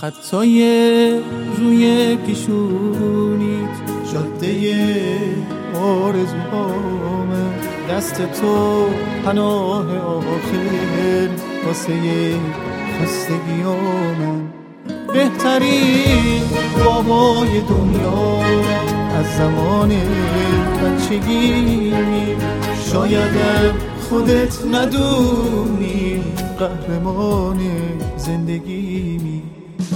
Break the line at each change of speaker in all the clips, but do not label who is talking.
خطای روی پیشونیت جاده آرزوهامه، دست تو پناه آخر واسه خستگیامه. بهترین بابای دنیا از زمان بچگی، شایدم خودت ندونی قهرمان زندگی می.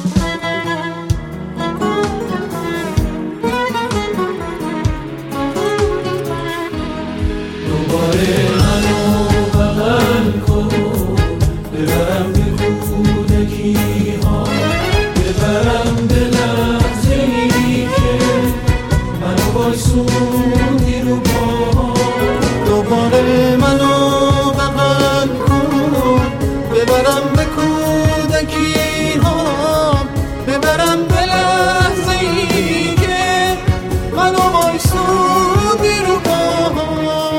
دوباره منو بغل کن، ببرم به کودکی ها، ببرم به لحظه‌ای که منو بایسوندی رو پاها. دوباره منو بغل کن، ببرم به کودکی ها، ببرم به لحظه‌ای که منو بایسوندی رو پاها.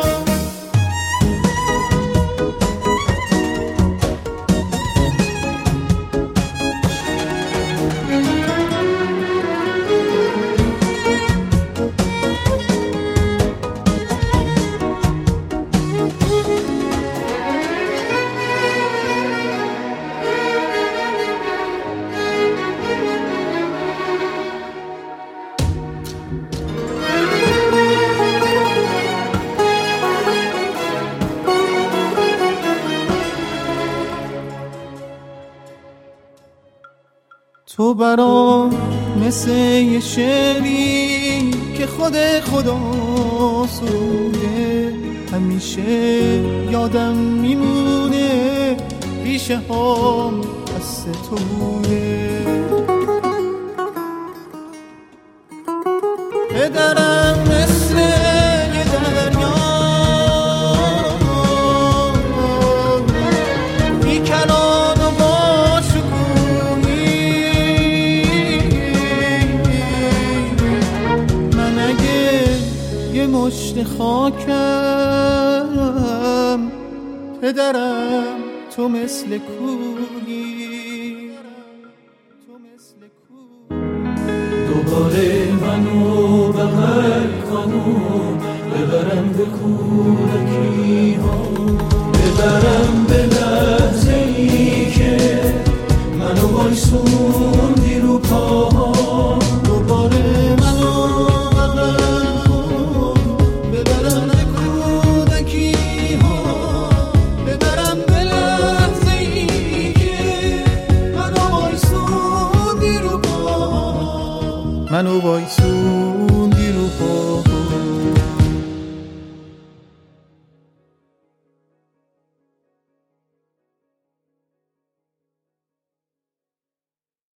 تو برام مثل یه شعری که خود خدا سروده، همیشه یادم میمونه ریشه هام دست تو بوده. پدرم مثل یه دریا بی‌کنار و با شکوهی، من اگه یه مشت خاکم، پدرم تو مثل کوهی. دوباره منو بغل کن، ببرم به کودکی ها، ببرم به لحظه‌ای که منو بایسوندی رو پاها. دوباره منو بغل کن، ببرم به کودکی ها، ببرم به لحظه‌ای که منو بایسوندی رو پاها. منو بایسوندی